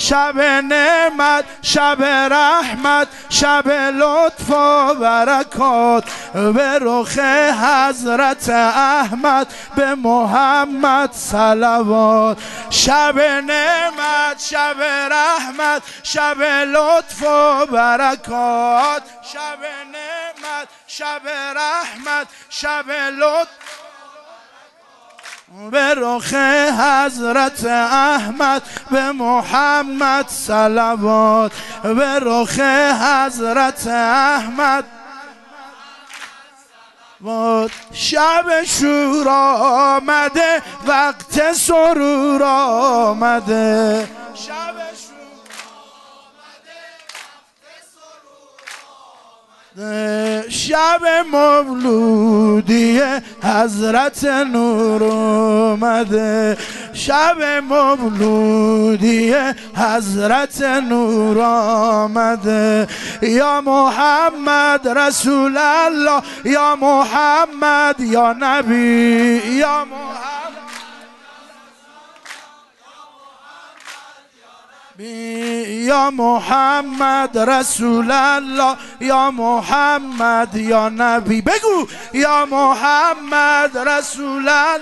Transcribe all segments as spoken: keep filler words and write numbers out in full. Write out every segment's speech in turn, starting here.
شب نعمت، شب رحمت، شب لطف و برکات، به رخ حضرت احمد به محمد صلوات. شب نعمت، شب رحمت، شب لطف و برکات، شب نعمت، شب رحمت، شب لطف به رخ حضرت احمد به محمد صلوات، به رخ حضرت احمد. شب شور آمده، وقت سرور آمده، شب شب مولودی حضرت نور اومده، شب مولودی حضرت نور آمده. یا محمد رسول الله، یا محمد یا نبی، یا محمد یا محمد رسول الله، یا محمد یا نبی. بگو یا محمد رسول الله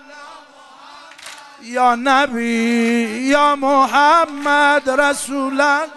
یا نبی، یا محمد رسول الله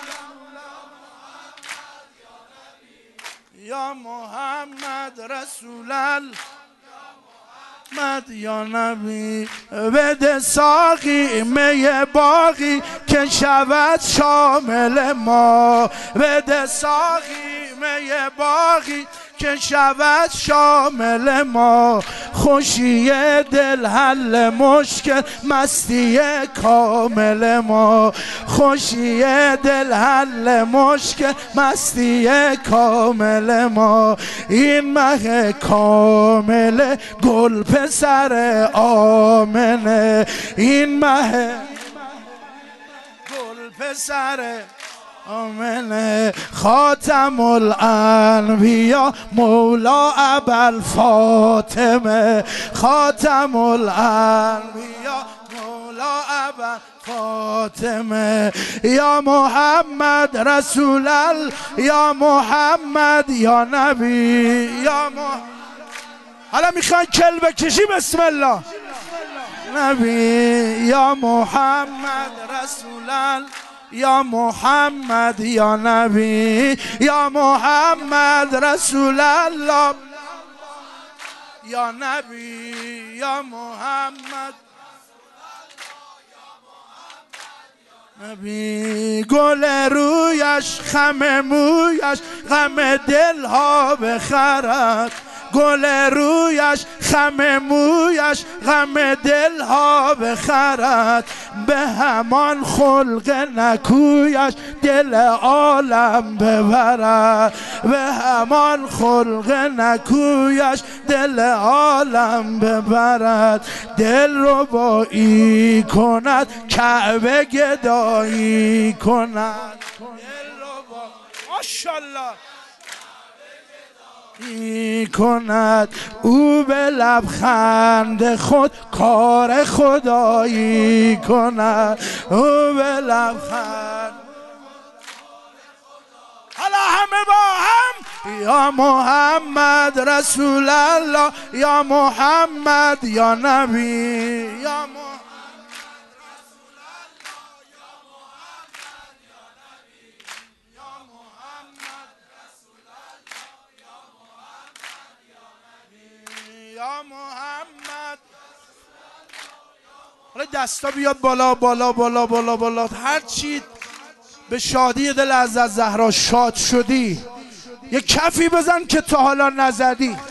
یا محمد رسول الله محمد یا نبی. بده ساقی می باقی که شود شامل ما، بده ساقی می باقی که شود شامل ما. خوشی دل حل مشکل مستی کامل ما، خوشی دل حل مشکل مستی کامل ما. این مه کامل گل پسر آمنه، این مه گل پسر آمنه. خاتم الانبیا مولا ابوالفاطمه، خاتم الانبیا مولا ابوالفاطمه. یا محمد رسول الله، یا محمد یا نبی، یا محمد. حالا میخوان کل بکشی، بسم الله. نبی یا محمد رسول الله، یا محمد یا نبی، یا محمد رسول الله یا نبی، یا محمد نبی. گل رویش خم مویش غم دلها بخرد، گل رویش خم مویش غم دلها بخرد. به همان خلق نکویش دل عالم ببرد، به همان خلق نکویش دل عالم ببرد. دل ربایی کند کعبه گدایی کند، دل ربایی ماشاءالله کند. او به لبخند خود کار خدایی کند، او به لبخند. حالا همه با هم یا محمد رسول الله، یا محمد یا نبی، یا محمد یا محمد. حالا دستا بیاد بالا بالا بالا بالا بالا. هر چی به شادی دل حضرت زهرا شاد شدی یه کفی بزن که تا حالا نزدی.